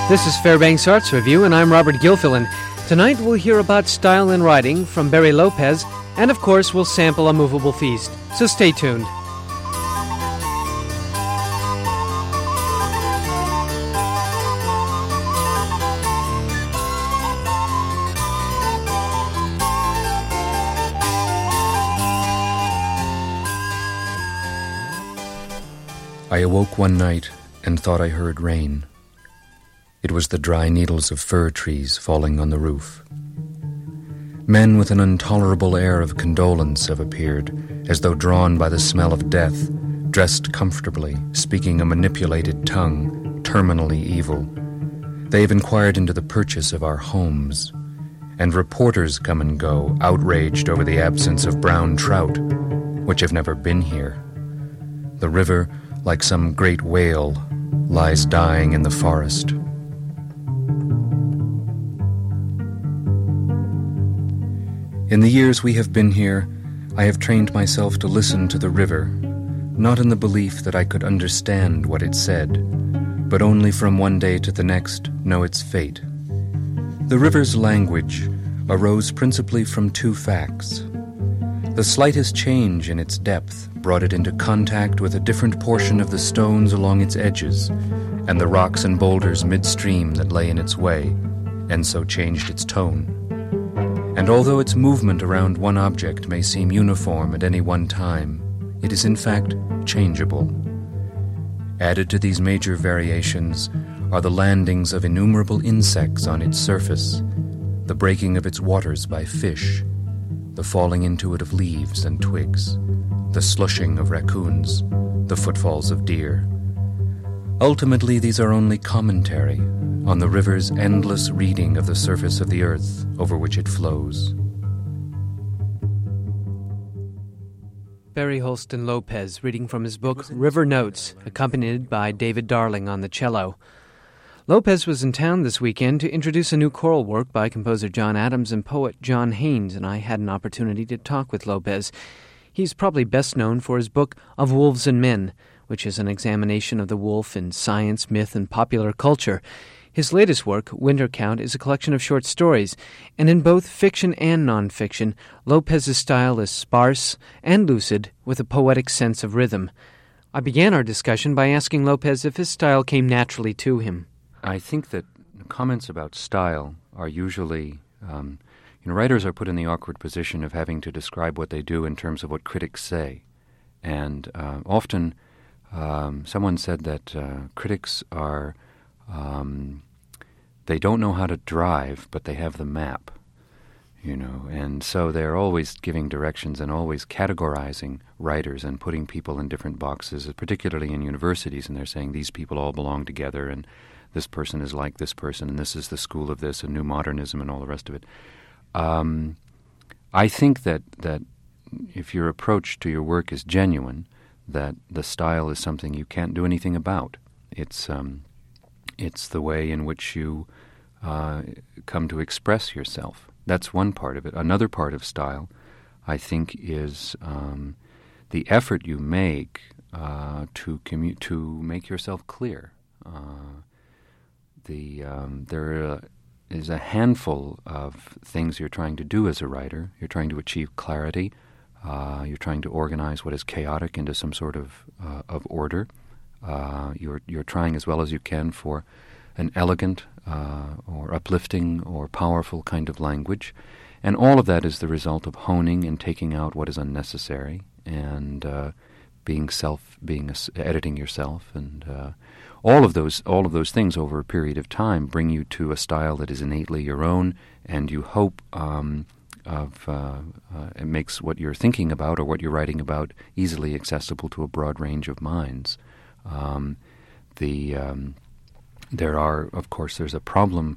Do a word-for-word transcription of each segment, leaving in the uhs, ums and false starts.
This is Fairbanks Arts Review, and I'm Robert Gilfillan. Tonight we'll hear about style in writing from Barry Lopez, and of course we'll sample A Movable Feast. So stay tuned. I awoke one night and thought I heard rain. It was the dry needles of fir trees falling on the roof. Men with an intolerable air of condolence have appeared, as though drawn by the smell of death, dressed comfortably, speaking a manipulated tongue, terminally evil. They have inquired into the purchase of our homes, and reporters come and go, outraged over the absence of brown trout, which have never been here. The river, like some great whale, lies dying in the forest. In the years we have been here, I have trained myself to listen to the river, not in the belief that I could understand what it said, but only from one day to the next know its fate. The river's language arose principally from two facts. The slightest change in its depth brought it into contact with a different portion of the stones along its edges, and the rocks and boulders midstream that lay in its way, and so changed its tone. And although its movement around one object may seem uniform at any one time, it is in fact changeable. Added to these major variations are the landings of innumerable insects on its surface, the breaking of its waters by fish, the falling into it of leaves and twigs, the slushing of raccoons, the footfalls of deer. Ultimately, these are only commentary on the river's endless reading of the surface of the earth over which it flows. Barry Holston Lopez reading from his book River Notes, accompanied by David Darling on the cello. Lopez was in town this weekend to introduce a new choral work by composer John Adams and poet John Haynes, and I had an opportunity to talk with Lopez. He's probably best known for his book Of Wolves and Men, which is an examination of the wolf in science, myth, and popular culture. His latest work, Winter Count, is a collection of short stories, and in both fiction and nonfiction, Lopez's style is sparse and lucid with a poetic sense of rhythm. I began our discussion by asking Lopez if his style came naturally to him. I think that comments about style are usually, um, you know, writers are put in the awkward position of having to describe what they do in terms of what critics say. And uh, often um, someone said that uh, critics are, um, they don't know how to drive, but they have the map, you know. And so they're always giving directions and always categorizing writers and putting people in different boxes, particularly in universities, and they're saying these people all belong together and this person is like this person, and this is the school of this, and new modernism, and all the rest of it. Um, I think that that if your approach to your work is genuine, that the style is something you can't do anything about. It's um, it's the way in which you uh, come to express yourself. That's one part of it. Another part of style, I think, is um, the effort you make uh, to commu- to make yourself clear. Uh, The um, there uh, is a handful of things you're trying to do as a writer. You're trying to achieve clarity. Uh, you're trying to organize what is chaotic into some sort of uh, of order. Uh, you're you're trying as well as you can for an elegant uh, or uplifting or powerful kind of language, and all of that is the result of honing and taking out what is unnecessary and uh, being self, being a, editing yourself and. Uh, All of those all of those things over a period of time bring you to a style that is innately your own, and you hope um, of uh, uh, it makes what you're thinking about or what you're writing about easily accessible to a broad range of minds. Um, the um, there are, of course, there's a problem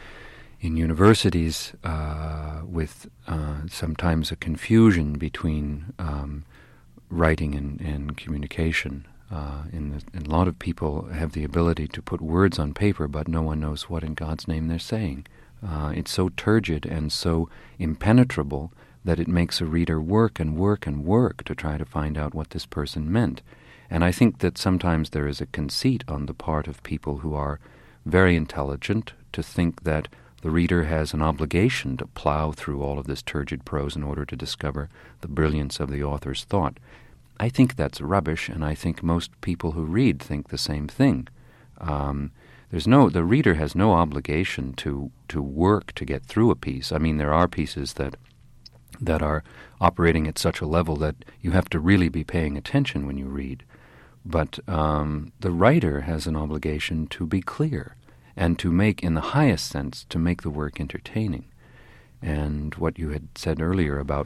in universities uh, with uh, sometimes a confusion between um, writing and, and communication. Uh, in, the, in a lot of people have the ability to put words on paper, but no one knows what in God's name they're saying. Uh, it's so turgid and so impenetrable that it makes a reader work and work and work to try to find out what this person meant. And I think that sometimes there is a conceit on the part of people who are very intelligent to think that the reader has an obligation to plow through all of this turgid prose in order to discover the brilliance of the author's thought. I think that's rubbish, and I think most people who read think the same thing. Um, there's no, the reader has no obligation to to work to get through a piece. I mean, there are pieces that that are operating at such a level that you have to really be paying attention when you read. But um, the writer has an obligation to be clear and to make, in the highest sense, to make the work entertaining. And what you had said earlier about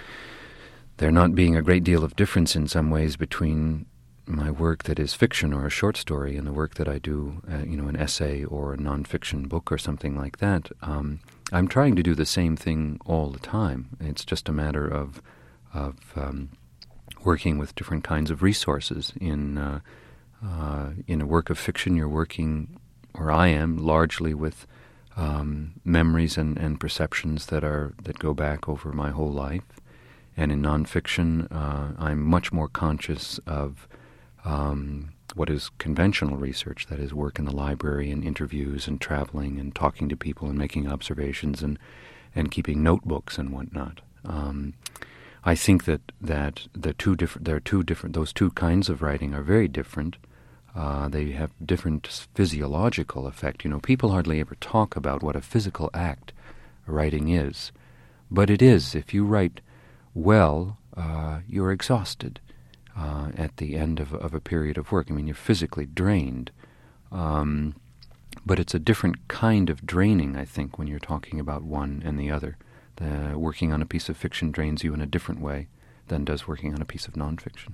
there not being a great deal of difference in some ways between my work that is fiction or a short story and the work that I do, uh, you know, an essay or a nonfiction book or something like that, um, I'm trying to do the same thing all the time. It's just a matter of of um, working with different kinds of resources. In uh, uh, in a work of fiction, you're working, or I am, largely with um, memories and, and perceptions that are that go back over my whole life. And in nonfiction, uh, I'm much more conscious of um, what is conventional research, that is work in the library and interviews and traveling and talking to people and making observations and, and keeping notebooks and whatnot. Um, I think that, that the two different, there are two different, those two kinds of writing are very different. Uh, they have different physiological effect. You know, people hardly ever talk about what a physical act writing is. But it is. If you write well, uh, you're exhausted uh, at the end of, of a period of work. I mean, you're physically drained. Um, but it's a different kind of draining, I think, when you're talking about one and the other. The, working on a piece of fiction drains you in a different way than does working on a piece of nonfiction.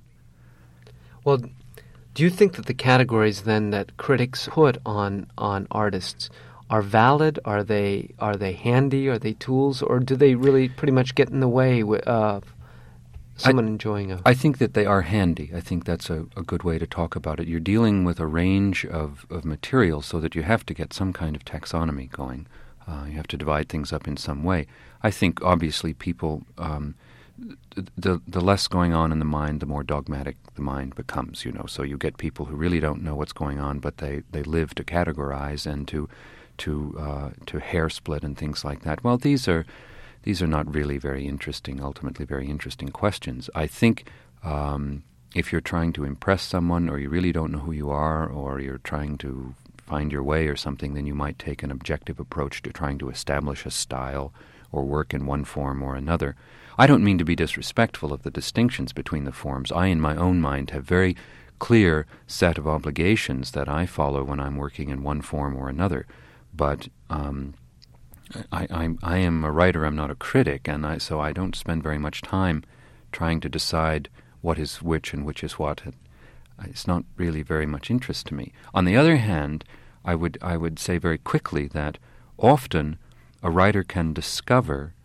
Well, do you think that the categories then that critics put on on artists are valid? Are they are they handy? Are they tools, or do they really pretty much get in the way of someone I, enjoying a? I think that they are handy. I think that's a, a good way to talk about it. You're dealing with a range of, of material, so that you have to get some kind of taxonomy going. Uh, you have to divide things up in some way. I think obviously people. Um, The the less going on in the mind, the more dogmatic the mind becomes, you know. So you get people who really don't know what's going on, but they, they live to categorize and to to uh, to hair split and things like that. Well, these are these are not really very interesting, ultimately very interesting questions. I think um, if you're trying to impress someone, or you really don't know who you are, or you're trying to find your way or something, then you might take an objective approach to trying to establish a style or work in one form or another. I don't mean to be disrespectful of the distinctions between the forms. I, in my own mind, have very clear set of obligations that I follow when I'm working in one form or another. But um, I, I, I am a writer, I'm not a critic, and I, so I don't spend very much time trying to decide what is which and which is what. It's not really very much interest to me. On the other hand, I would I would say very quickly that often a writer can discover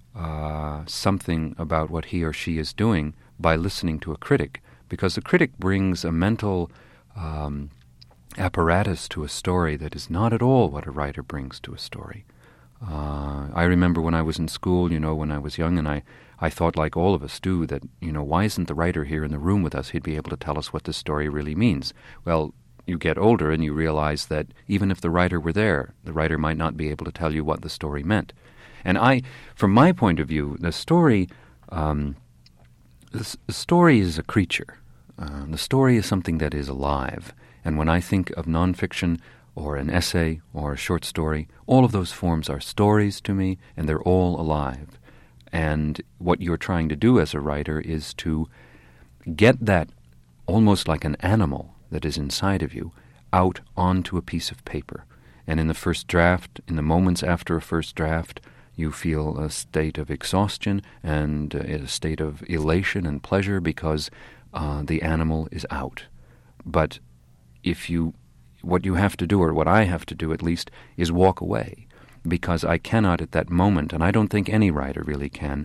Uh, something about what he or she is doing by listening to a critic, because the critic brings a mental um, apparatus to a story that is not at all what a writer brings to a story. Uh, I remember when I was in school, you know, when I was young, and I, I thought, like all of us do, that, you know, why isn't the writer here in the room with us? He'd be able to tell us what this story really means. Well, you get older and you realize that even if the writer were there, the writer might not be able to tell you what the story meant. And I, from my point of view, the story, um, the, the story is a creature. Uh, the story is something that is alive. And when I think of nonfiction or an essay or a short story, all of those forms are stories to me, and they're all alive. And what you're trying to do as a writer is to get that almost like an animal that is inside of you out onto a piece of paper. And in the first draft, in the moments after a first draft, you feel a state of exhaustion and uh, a state of elation and pleasure because uh, the animal is out. But if you, what you have to do, or what I have to do at least, is walk away, because I cannot at that moment, and I don't think any writer really can,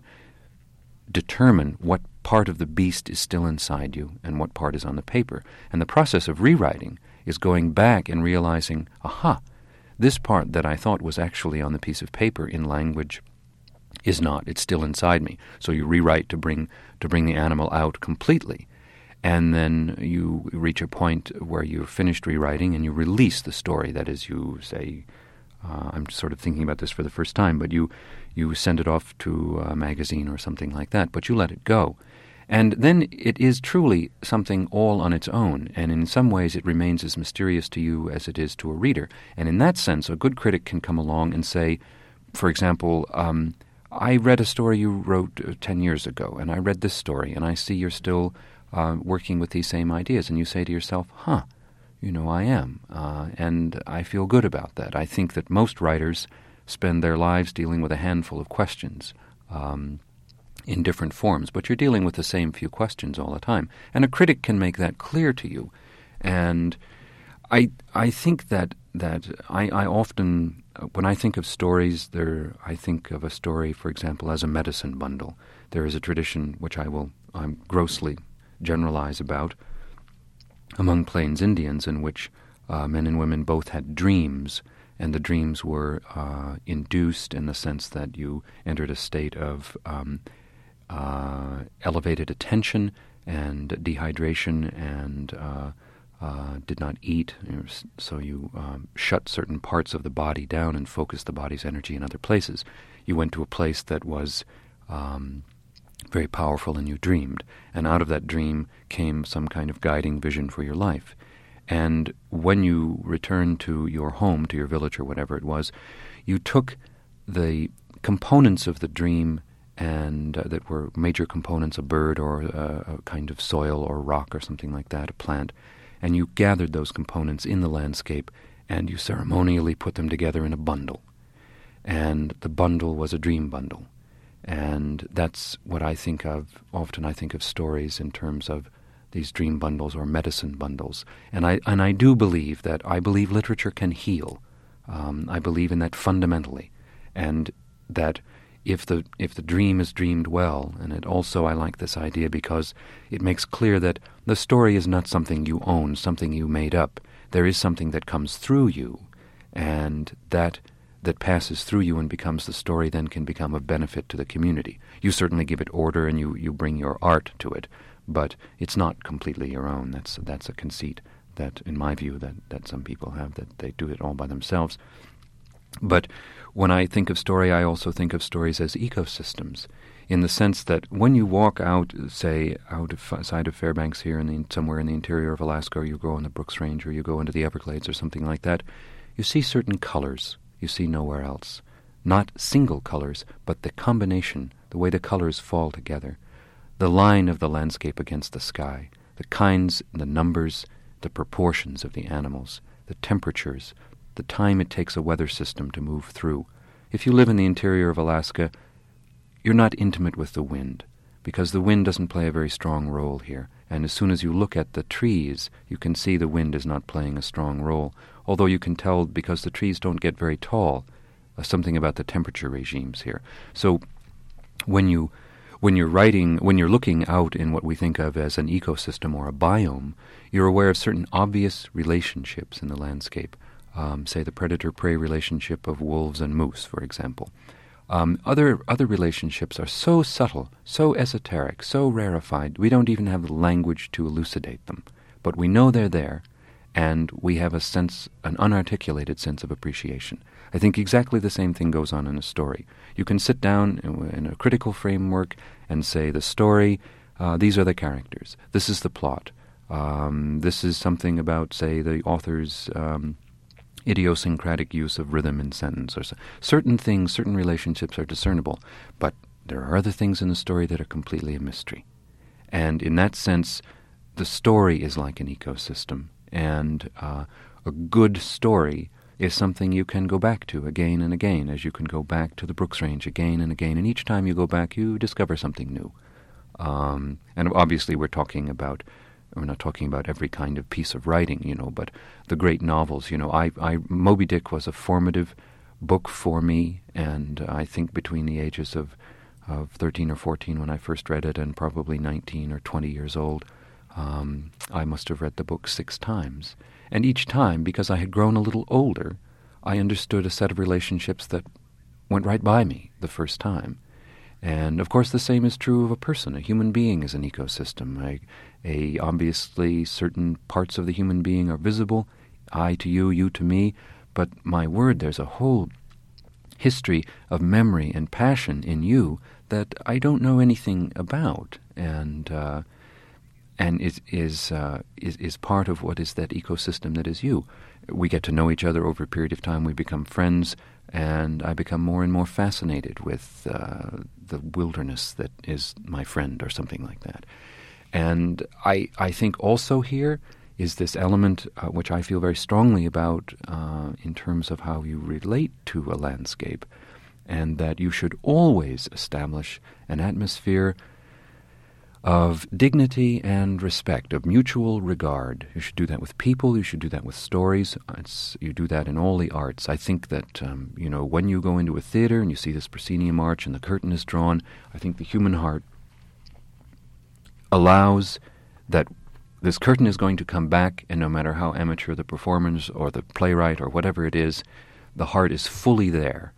determine what part of the beast is still inside you and what part is on the paper. And the process of rewriting is going back and realizing, aha, this part that I thought was actually on the piece of paper in language is not. It's still inside me. So you rewrite to bring to bring the animal out completely. and then you reach a point where you're finished rewriting and you release the story. That is, you say, uh, I'm sort of thinking about this for the first time, but you, you send it off to a magazine or something like that, but you let it go. And then it is truly something all on its own, and in some ways it remains as mysterious to you as it is to a reader. And in that sense, a good critic can come along and say, for example, um, I read a story you wrote uh, ten years ago, and I read this story, and I see you're still uh, working with these same ideas, and you say to yourself, huh, you know, I am, uh, and I feel good about that. I think that most writers spend their lives dealing with a handful of questions, um, in different forms, but you're dealing with the same few questions all the time. And a critic can make that clear to you. And I I think that that I, I often, when I think of stories, there I think of a story, for example, as a medicine bundle. There is a tradition, which I will um, grossly generalize about, among Plains Indians, in which uh, men and women both had dreams, and the dreams were uh, induced in the sense that you entered a state of um, Uh, elevated attention and dehydration, and uh, uh, did not eat. So you um, shut certain parts of the body down and focused the body's energy in other places. You went to a place that was um, very powerful, and you dreamed. And out of that dream came some kind of guiding vision for your life. And when you returned to your home, to your village or whatever it was, you took the components of the dream and uh, that were major components, a bird or uh, a kind of soil or rock or something like that, a plant, and you gathered those components in the landscape and you ceremonially put them together in a bundle. And the bundle was a dream bundle. And that's what I think of. Often I think of stories in terms of these dream bundles or medicine bundles. And I and I do believe that, I believe literature can heal. Um, I believe in that fundamentally. And that If the if the dream is dreamed well, and it also, I like this idea because it makes clear that the story is not something you own, something you made up. There is something that comes through you, and that that passes through you and becomes the story then can become of benefit to the community. You certainly give it order and you, you bring your art to it, but it's not completely your own. That's that's a conceit that, in my view, that, that some people have, that they do it all by themselves. But when I think of story, I also think of stories as ecosystems, in the sense that when you walk out, say, out of, side of Fairbanks here, in the, somewhere in the interior of Alaska, or you go in the Brooks Range, or you go into the Everglades or something like that, you see certain colors you see nowhere else. Not single colors, but the combination, the way the colors fall together, the line of the landscape against the sky, the kinds, the numbers, the proportions of the animals, the temperatures, the time it takes a weather system to move through. If you live in the interior of Alaska, you're not intimate with the wind, because the wind doesn't play a very strong role here. And as soon as you look at the trees, you can see the wind is not playing a strong role, although you can tell, because the trees don't get very tall, uh, something about the temperature regimes here. So when you when you're writing, when you're looking out in what we think of as an ecosystem or a biome, you're aware of certain obvious relationships in the landscape. Um, say the predator-prey relationship of wolves and moose, for example. Um, other other relationships are so subtle, so esoteric, so rarefied, we don't even have the language to elucidate them. But we know they're there, and we have a sense, an unarticulated sense of appreciation. I think exactly the same thing goes on in a story. You can sit down in, in a critical framework and say, the story, uh, these are the characters, this is the plot, um, this is something about, say, the author's Um, idiosyncratic use of rhythm in sentence, or so. Certain things, certain relationships are discernible, but there are other things in the story that are completely a mystery. And in that sense, the story is like an ecosystem, and uh, a good story is something you can go back to again and again, as you can go back to the Brooks Range again and again, and each time you go back, you discover something new. Um, and obviously we're talking about We're not talking about every kind of piece of writing, you know, but the great novels, you know, I, I Moby Dick was a formative book for me, and I think between the ages of, of thirteen or fourteen when I first read it, and probably nineteen or twenty years old, um, I must have read the book six times. And each time, because I had grown a little older, I understood a set of relationships that went right by me the first time. And, of course, the same is true of a person. A human being is an ecosystem. A, a obviously, certain parts of the human being are visible, I to you, you to me, but my word, there's a whole history of memory and passion in you that I don't know anything about, and uh, and is is, uh, is is part of what is that ecosystem that is you. We get to know each other over a period of time. We become friends, and I become more and more fascinated with uh, the wilderness that is my friend, or something like that. And I I think also here is this element uh, which I feel very strongly about uh, in terms of how you relate to a landscape, and that you should always establish an atmosphere of dignity and respect, of mutual regard. You should do that with people, you should do that with stories, it's, you do that in all the arts. I think that, um, you know, when you go into a theater and you see this proscenium arch and the curtain is drawn, I think the human heart allows that this curtain is going to come back, and no matter how amateur the performance or the playwright or whatever it is, the heart is fully there.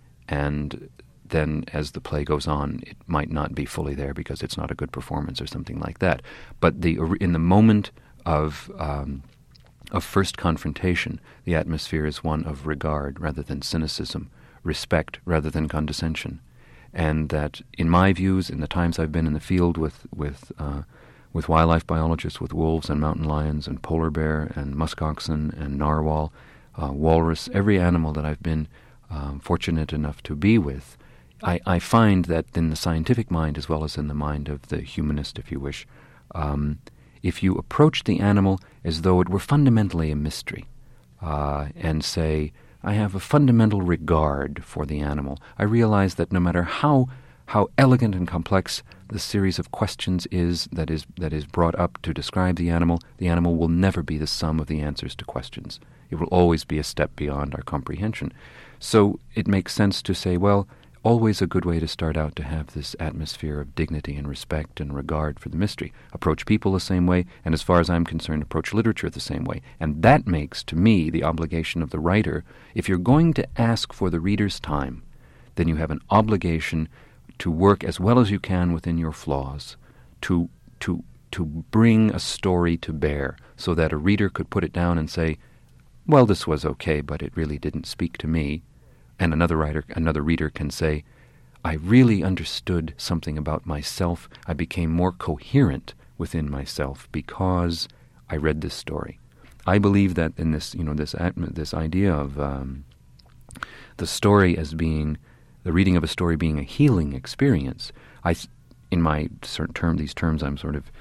And then as the play goes on, it might not be fully there because it's not a good performance or something like that. But the in the moment of um, of first confrontation, the atmosphere is one of regard rather than cynicism, respect rather than condescension. And that, in my views, in the times I've been in the field with with uh, with wildlife biologists, with wolves and mountain lions and polar bear and muskoxen and narwhal, uh, walrus, every animal that I've been um, fortunate enough to be with, I, I find that in the scientific mind, as well as in the mind of the humanist, if you wish, um, if you approach the animal as though it were fundamentally a mystery, uh, and say, I have a fundamental regard for the animal, I realize that no matter how how elegant and complex the series of questions is that is that is brought up to describe the animal, the animal will never be the sum of the answers to questions. It will always be a step beyond our comprehension. So it makes sense to say, well, always a good way to start out to have this atmosphere of dignity and respect and regard for the mystery. Approach people the same way, and as far as I'm concerned, approach literature the same way. And that makes, to me, the obligation of the writer. If you're going to ask for the reader's time, then you have an obligation to work as well as you can within your flaws, to to to bring a story to bear, so that a reader could put it down and say, well, this was okay, but it really didn't speak to me. And another writer, another reader can say, I really understood something about myself. I became more coherent within myself because I read this story. I believe that in this, you know, this this idea of um, the story as being the reading of a story being a healing experience. I, in my certain term, these terms I'm sort of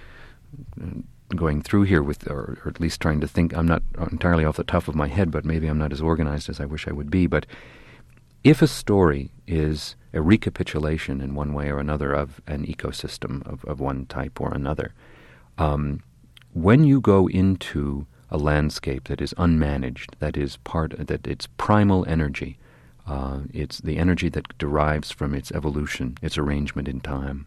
going through here with, or, or at least trying to think. I'm not entirely off the top of my head, but maybe I'm not as organized as I wish I would be. But if a story is a recapitulation in one way or another of an ecosystem of, of one type or another, um, when you go into a landscape that is unmanaged, that is part, that it's primal energy, uh, it's the energy that derives from its evolution, its arrangement in time,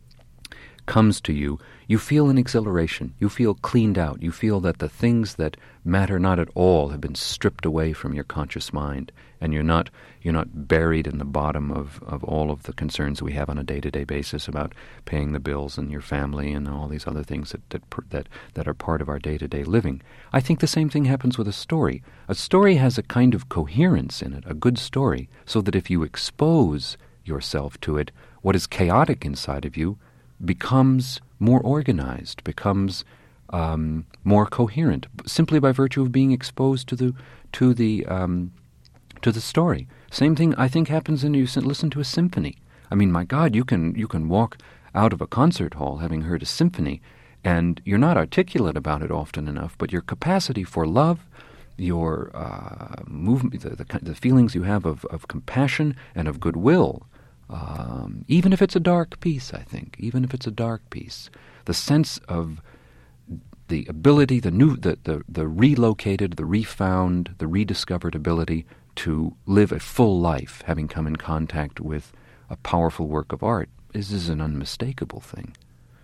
comes to you, you feel an exhilaration. You feel cleaned out. You feel that the things that matter not at all have been stripped away from your conscious mind, and you're not you're not buried in the bottom of, of all of the concerns we have on a day-to-day basis about paying the bills and your family and all these other things that that that, that are part of our day-to-day living. I think the same thing happens with a story. A story has a kind of coherence in it, a good story, so that if you expose yourself to it, what is chaotic inside of you becomes more organized, becomes um, more coherent, simply by virtue of being exposed to the to the um, to the story. Same thing I think happens when you listen to a symphony. I mean, my God, you can you can walk out of a concert hall having heard a symphony, and you're not articulate about it often enough, but your capacity for love, your uh, movement, the, the the feelings you have of, of compassion and of goodwill. Um, even if it's a dark piece, I think, even if it's a dark piece, the sense of the ability, the new, the, the, the relocated, the refound, the rediscovered ability to live a full life, having come in contact with a powerful work of art, is, is an unmistakable thing.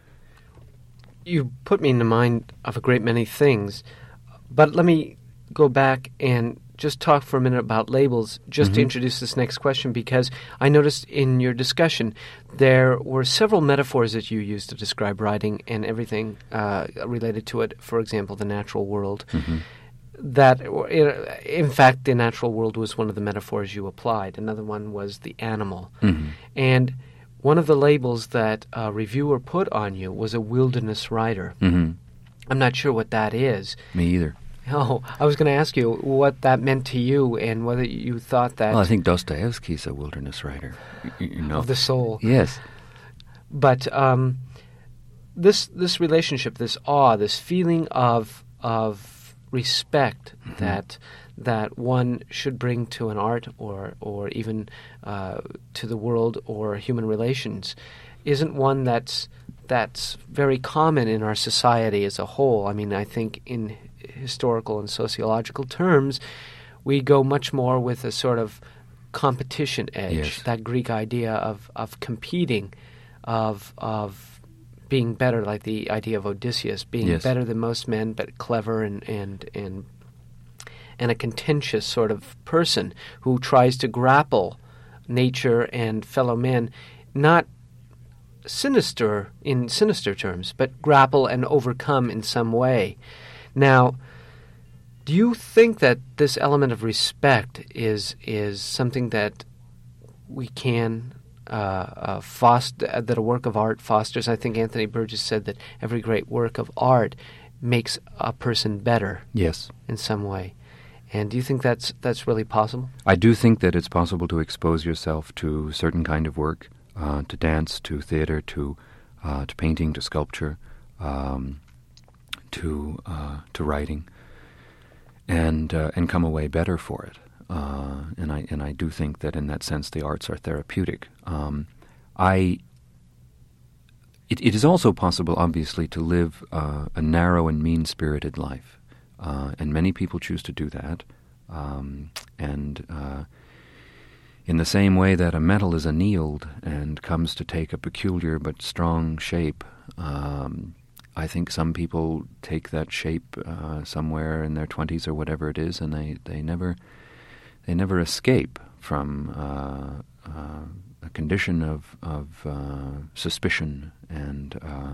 You put me in the mind of a great many things, but let me go back and just talk for a minute about labels, just mm-hmm. to introduce this next question, because I noticed in your discussion there were several metaphors that you used to describe writing and everything uh, related to it. For example, the natural world. Mm-hmm. That, in fact, the natural world was one of the metaphors you applied. Another one was the animal. Mm-hmm. And one of the labels that a reviewer put on you was a wilderness writer. Mm-hmm. I'm not sure what that is. Me either. Oh, I was going to ask you what that meant to you and whether you thought that... Well, I think Dostoevsky's a wilderness writer. You, you know. Of the soul. Yes. But um, this this relationship, this awe, this feeling of of respect mm-hmm. that that one should bring to an art or or even uh, to the world or human relations, isn't one that's that's very common in our society as a whole. I mean, I think in historical and sociological terms, we go much more with a sort of competition edge. Yes. That Greek idea of of competing, of of being better, like the idea of Odysseus, being yes. better than most men, but clever and and and and a contentious sort of person who tries to grapple nature and fellow men, not sinister in sinister terms, but grapple and overcome in some way. Now, do you think that this element of respect is is something that we can uh, uh, foster, uh, that a work of art fosters? I think Anthony Burgess said that every great work of art makes a person better. Yes, in some way. And do you think that's that's really possible? I do think that it's possible to expose yourself to certain kind of work, uh, to dance, to theater, to uh, to painting, to sculpture, um, to uh, to writing, and uh, and come away better for it. Uh, and I and I do think that in that sense the arts are therapeutic. Um, I. It, it is also possible, obviously, to live uh, a narrow and mean-spirited life. Uh, and many people choose to do that. Um, and uh, in the same way that a metal is annealed and comes to take a peculiar but strong shape, um, I think some people take that shape uh, somewhere in their twenties or whatever it is, and they, they never they never escape from uh, uh, a condition of of uh, suspicion and uh,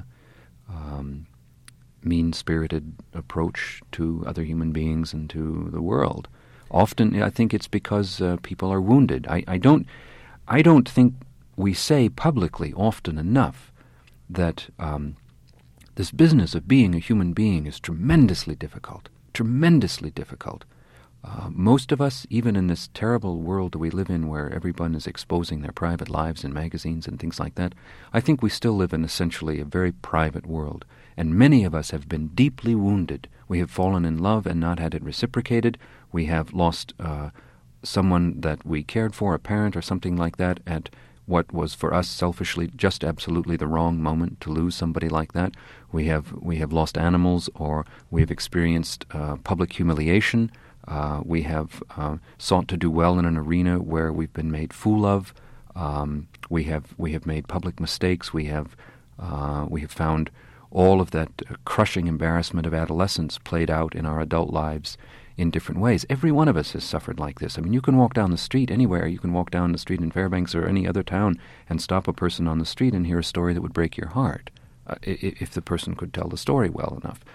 um, mean-spirited approach to other human beings and to the world. Often, I think it's because uh, people are wounded. I, I don't, I don't think we say publicly often enough that um, this business of being a human being is tremendously difficult. Tremendously difficult. Uh, most of us, even in this terrible world that we live in, where everyone is exposing their private lives in magazines and things like that, I think we still live in essentially a very private world. And many of us have been deeply wounded. We have fallen in love and not had it reciprocated. We have lost uh, someone that we cared for, a parent or something like that, at what was for us selfishly just absolutely the wrong moment to lose somebody like that. We have we have lost animals, or we have experienced uh, public humiliation. Uh, we have uh, sought to do well in an arena where we've been made fool of. Um, we have we have made public mistakes. We have uh, we have found all of that uh, crushing embarrassment of adolescence played out in our adult lives in different ways. Every one of us has suffered like this. I mean, you can walk down the street anywhere. You can walk down the street in Fairbanks or any other town and stop a person on the street and hear a story that would break your heart, uh, if the person could tell the story well enough.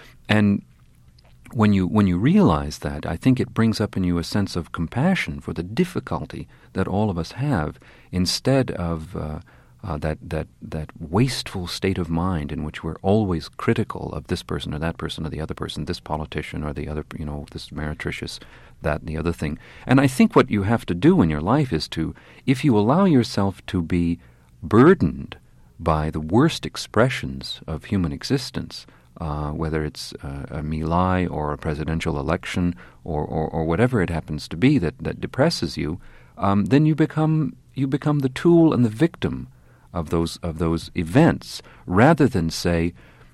And when you when you realize that, I think it brings up in you a sense of compassion for the difficulty that all of us have, instead of uh, uh, that that that wasteful state of mind in which we're always critical of this person or that person or the other person, this politician or the other, you know, this meretricious, that and the other thing. And I think what you have to do in your life is to, if you allow yourself to be burdened by the worst expressions of human existence, Uh, whether it's uh, a My Lai or a presidential election or, or, or whatever it happens to be that, that depresses you, um, then you become you become the tool and the victim of those of those events, rather than say,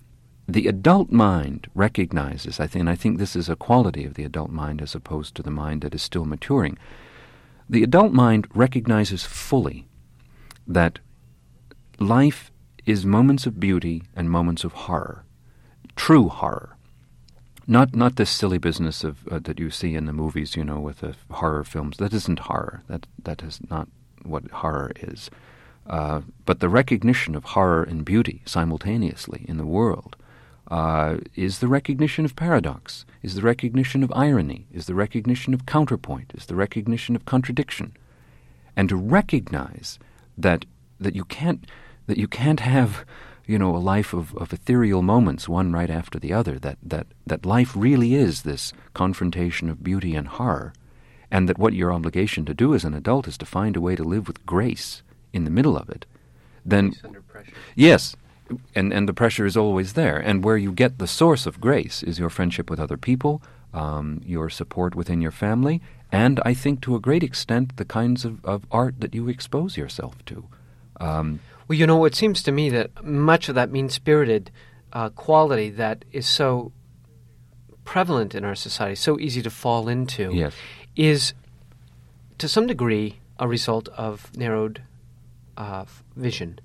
the adult mind recognizes, I think, and I think this is a quality of the adult mind as opposed to the mind that is still maturing. The adult mind recognizes fully that life is moments of beauty and moments of horror. True horror. Not not this silly business of uh, that you see in the movies, you know, with the horror films. That isn't horror. That that is not what horror is. Uh, but the recognition of horror and beauty simultaneously in the world uh, is the recognition of paradox, is the recognition of irony, is the recognition of counterpoint, is the recognition of contradiction. And to recognize that that you can't that you can't have, you know, a life of, of ethereal moments, one right after the other, that, that, that life really is this confrontation of beauty and horror, and that what your obligation to do as an adult is to find a way to live with grace in the middle of it, then... Grace under pressure. Yes, and, and the pressure is always there. And where you get the source of grace is your friendship with other people, um, your support within your family, and I think to a great extent the kinds of, of art that you expose yourself to. Um, Well, you know, it seems to me that much of that mean-spirited uh, quality that is so prevalent in our society, so easy to fall into, yes. is to some degree a result of narrowed uh, vision.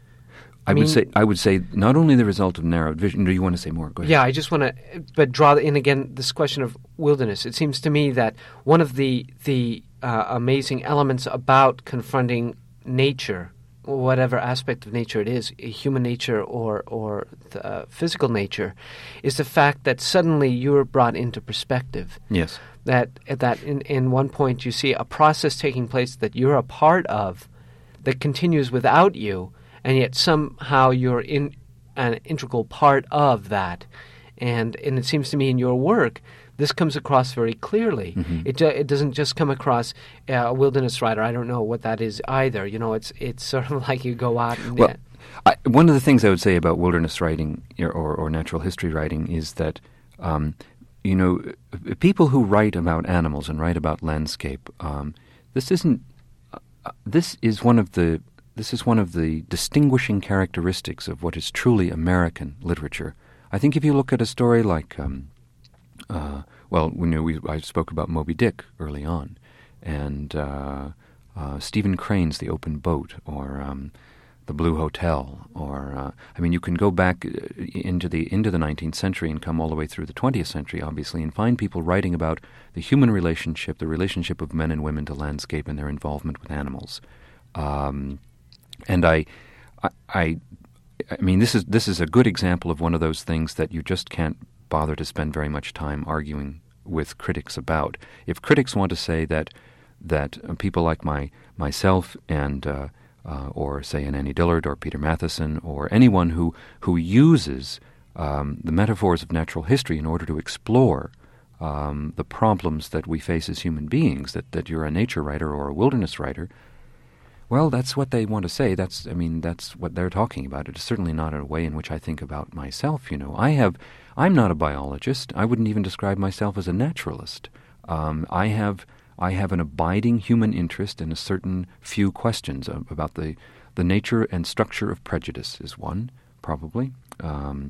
I, I mean, would say I would say not only the result of narrowed vision. Do you want to say more? Go ahead. Yeah, I just want to, but draw in again this question of wilderness. It seems to me that one of the the uh, amazing elements about confronting nature, whatever aspect of nature it is, human nature or or the, uh, physical nature, is the fact that suddenly you're brought into perspective. Yes. That that in, in one point you see a process taking place that you're a part of, that continues without you, and yet somehow you're in an integral part of that. And and it seems to me in your work, this comes across very clearly. Mm-hmm. It ju- it doesn't just come across uh, a wilderness writer. I don't know what that is either. You know, it's it's sort of like you go out and... Well, uh, I, one of the things I would say about wilderness writing or, or, or natural history writing is that, um, you know, people who write about animals and write about landscape, um, this isn't... Uh, this is one of the... This is one of the distinguishing characteristics of what is truly American literature. I think if you look at a story like... Um, Uh, well, we knew we, I spoke about Moby Dick early on, and uh, uh, Stephen Crane's The Open Boat, or um, The Blue Hotel, or uh, I mean, you can go back into the into the nineteenth century and come all the way through the twentieth century, obviously, and find people writing about the human relationship, the relationship of men and women to landscape, and their involvement with animals. Um, and I, I, I, I mean, this is this is a good example of one of those things that you just can't bother to spend very much time arguing with critics about. If critics want to say that that uh, people like my myself and uh, uh, or say an Annie Dillard or Peter Matheson or anyone who who uses um, the metaphors of natural history in order to explore um, the problems that we face as human beings, that that you're a nature writer or a wilderness writer, well, that's what they want to say. That's I mean that's what they're talking about. It's certainly not a way in which I think about myself. You know, I have. I'm not a biologist. I wouldn't even describe myself as a naturalist. Um, I have I have an abiding human interest in a certain few questions of, about the, the nature and structure of prejudice is one, probably. Um,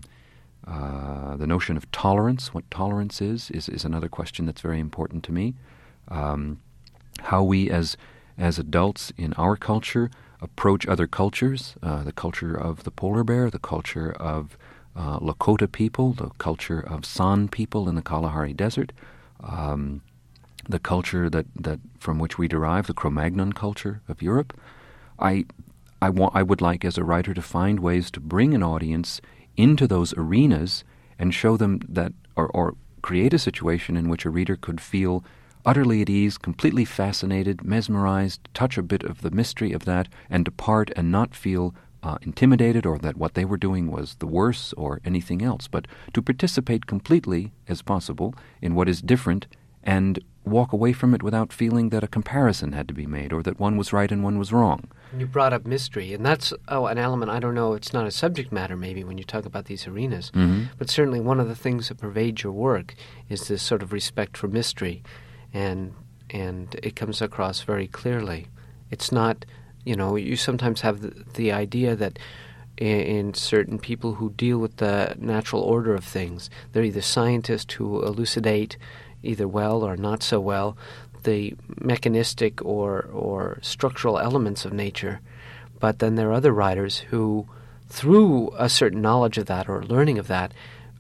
uh, the notion of tolerance, what tolerance is, is, is another question that's very important to me. Um, how we as as adults in our culture approach other cultures, uh, the culture of the polar bear, the culture of Uh, Lakota people, the culture of San people in the Kalahari Desert, um, the culture that, that from which we derive, the Cro-Magnon culture of Europe. I I want I would like as a writer to find ways to bring an audience into those arenas and show them that, or, or create a situation in which a reader could feel utterly at ease, completely fascinated, mesmerized, touch a bit of the mystery of that, and depart and not feel Uh, intimidated or that what they were doing was the worse or anything else, but to participate completely as possible in what is different and walk away from it without feeling that a comparison had to be made or that one was right and one was wrong. You brought up mystery, and that's oh an element, I don't know, it's not a subject matter maybe when you talk about these arenas, Mm-hmm. but certainly one of the things that pervades your work is this sort of respect for mystery, and and it comes across very clearly. It's not... You know, you sometimes have the, the idea that in, in certain people who deal with the natural order of things, they're either scientists who elucidate either well or not so well the mechanistic or, or structural elements of nature. But then there are other writers who, through a certain knowledge of that or learning of that,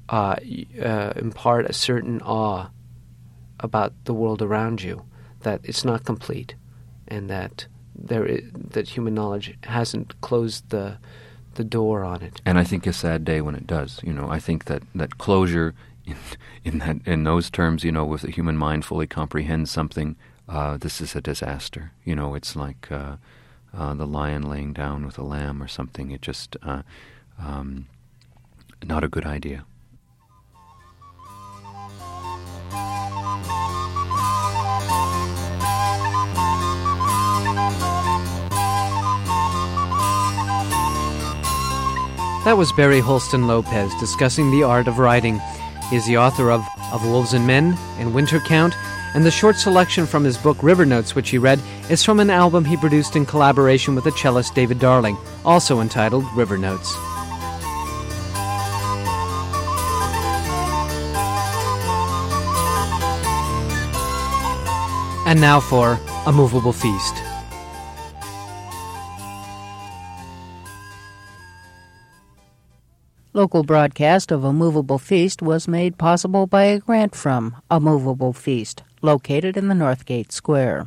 uh, uh, impart a certain awe about the world around you, that it's not complete, and that there is, that human knowledge hasn't closed the the door on it. And I think a sad day when it does. You know, I think that, that closure in in that in those terms, you know, with the human mind fully comprehends something, uh, this is a disaster. You know, it's like uh, uh, the lion laying down with a lamb or something. It just uh, um, not a good idea. That was Barry Holston Lopez discussing the art of writing. He is the author of Of Wolves and Men and Winter Count, and the short selection from his book River Notes, which he read, is from an album he produced in collaboration with the cellist David Darling, also entitled River Notes. And now for A Movable Feast. Local broadcast of A Movable Feast was made possible by a grant from A Movable Feast, located in the Northgate Square.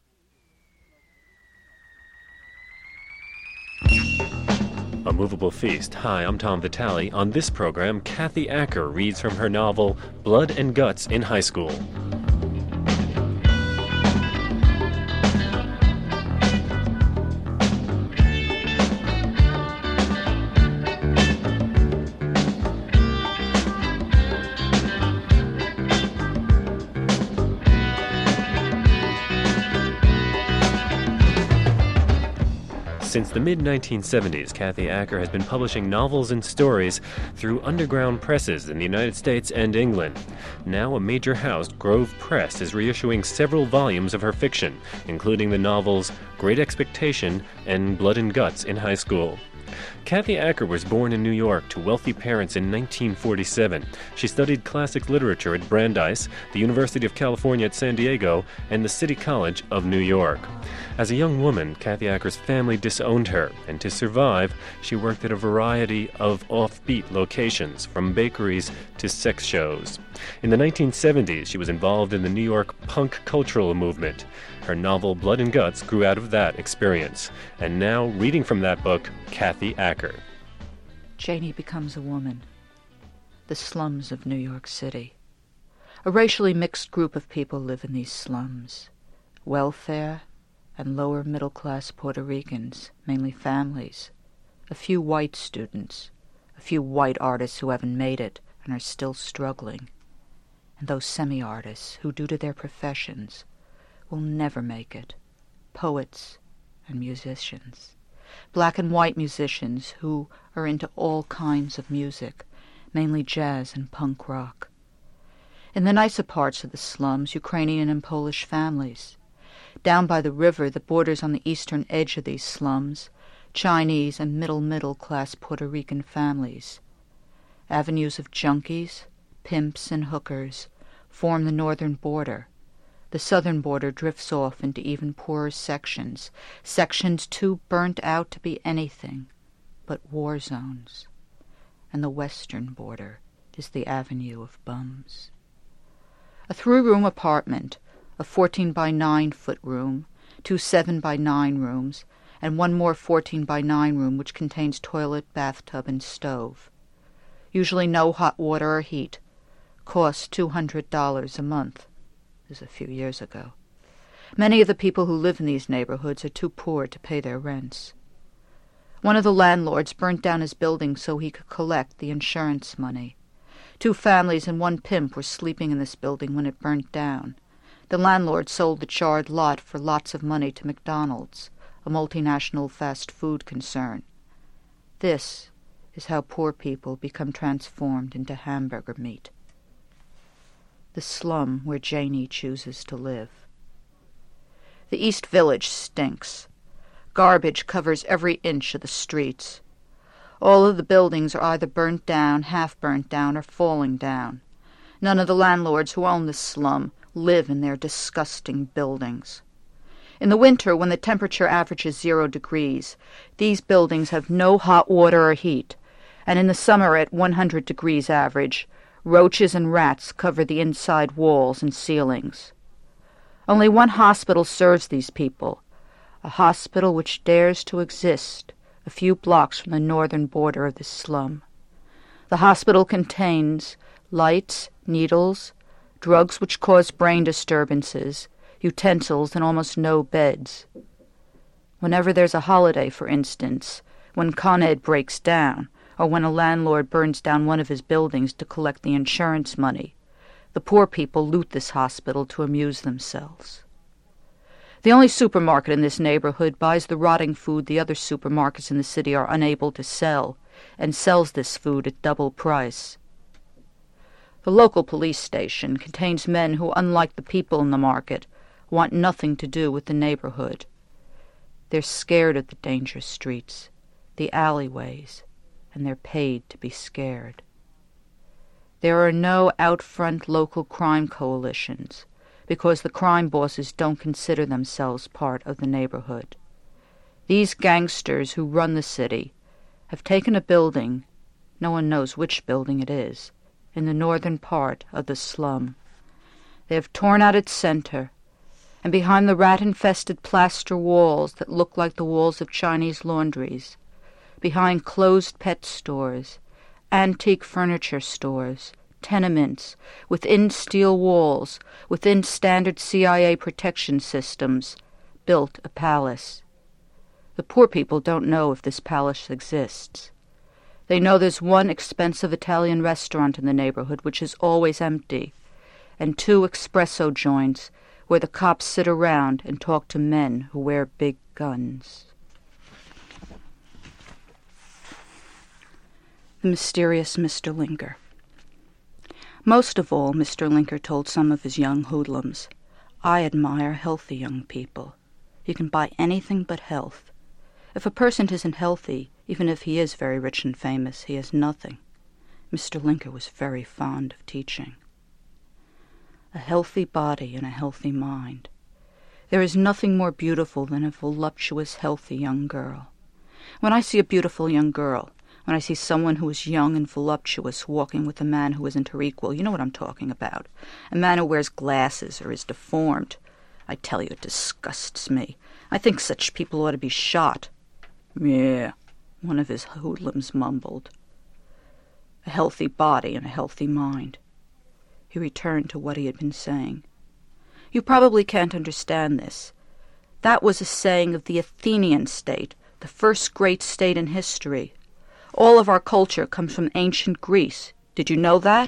A Movable Feast. Hi, I'm Tom Vitale. On this program, Kathy Acker reads from her novel Blood and Guts in High School. Since the mid nineteen seventies, Kathy Acker has been publishing novels and stories through underground presses in the United States and England. Now a major house, Grove Press, is reissuing several volumes of her fiction, including the novels Great Expectation and Blood and Guts in High School. Kathy Acker was born in New York to wealthy parents in nineteen forty-seven. She studied classic literature at Brandeis, the University of California at San Diego, and the City College of New York. As a young woman, Kathy Acker's family disowned her, and to survive, she worked at a variety of offbeat locations, from bakeries to sex shows. In the nineteen seventies, she was involved in the New York punk cultural movement. Her novel Blood and Guts grew out of that experience. And now, reading from that book, Kathy Acker. Janie becomes a woman. The slums of New York City. A racially mixed group of people live in these slums. Welfare and lower middle-class Puerto Ricans, mainly families. A few white students. A few white artists who haven't made it and are still struggling. And those semi-artists who, due to their professions, will never make it. Poets and musicians. Black and white musicians who are into all kinds of music, mainly jazz and punk rock. In the nicer parts of the slums, Ukrainian and Polish families. Down by the river that borders on the eastern edge of these slums, Chinese and middle-middle-class Puerto Rican families. Avenues of junkies, pimps, and hookers form the northern border. The southern border drifts off into even poorer sections, sections too burnt out to be anything but war zones. And the western border is the avenue of bums. A three-room apartment, a fourteen by nine foot room, two seven by nine rooms, and one more fourteen by nine room which contains toilet, bathtub, and stove. Usually no hot water or heat. Costs two hundred dollars a month. This is a few years ago. Many of the people who live in these neighborhoods are too poor to pay their rents. One of the landlords burnt down his building so he could collect the insurance money. Two families and one pimp were sleeping in this building when it burnt down. The landlord sold the charred lot for lots of money to McDonald's, a multinational fast food concern. This is how poor people become transformed into hamburger meat. The slum where Janie chooses to live. The East Village stinks. Garbage covers every inch of the streets. All of the buildings are either burnt down, half burnt down, or falling down. None of the landlords who own this slum live in their disgusting buildings. In the winter, when the temperature averages zero degrees, these buildings have no hot water or heat, and in the summer at one hundred degrees average, Roaches and rats cover the inside walls and ceilings. Only one hospital serves these people, a hospital which dares to exist a few blocks from the northern border of this slum. The hospital contains lights, needles, drugs which cause brain disturbances, utensils, and almost no beds. Whenever there's a holiday, for instance, when Con Ed breaks down, or when a landlord burns down one of his buildings to collect the insurance money, the poor people loot this hospital to amuse themselves. The only supermarket in this neighborhood buys the rotting food the other supermarkets in the city are unable to sell, and sells this food at double price. The local police station contains men who, unlike the people in the market, want nothing to do with the neighborhood. They're scared of the dangerous streets, the alleyways, and they're paid to be scared. There are no out-front local crime coalitions, because the crime bosses don't consider themselves part of the neighborhood. These gangsters who run the city have taken a building, no one knows which building it is, in the northern part of the slum. They have torn out its center, and behind the rat-infested plaster walls that look like the walls of Chinese laundries, behind closed pet stores, antique furniture stores, tenements, within steel walls, within standard C I A protection systems, built a palace. The poor people don't know if this palace exists. They know there's one expensive Italian restaurant in the neighborhood which is always empty, and two espresso joints where the cops sit around and talk to men who wear big guns. The mysterious Mister Linker. Most of all, Mister Linker told some of his young hoodlums, I admire healthy young people. You can buy anything but health. If a person isn't healthy, even if he is very rich and famous, he has nothing. Mister Linker was very fond of teaching. A healthy body and a healthy mind. There is nothing more beautiful than a voluptuous, healthy young girl. When I see a beautiful young girl, when I see someone who is young and voluptuous walking with a man who isn't her equal, you know what I'm talking about. A man who wears glasses or is deformed. I tell you, it disgusts me. I think such people ought to be shot. Yeah, one of his hoodlums mumbled. A healthy body and a healthy mind. He returned to what he had been saying. You probably can't understand this. That was a saying of the Athenian state, the first great state in history. All of our culture comes from ancient Greece. Did you know that?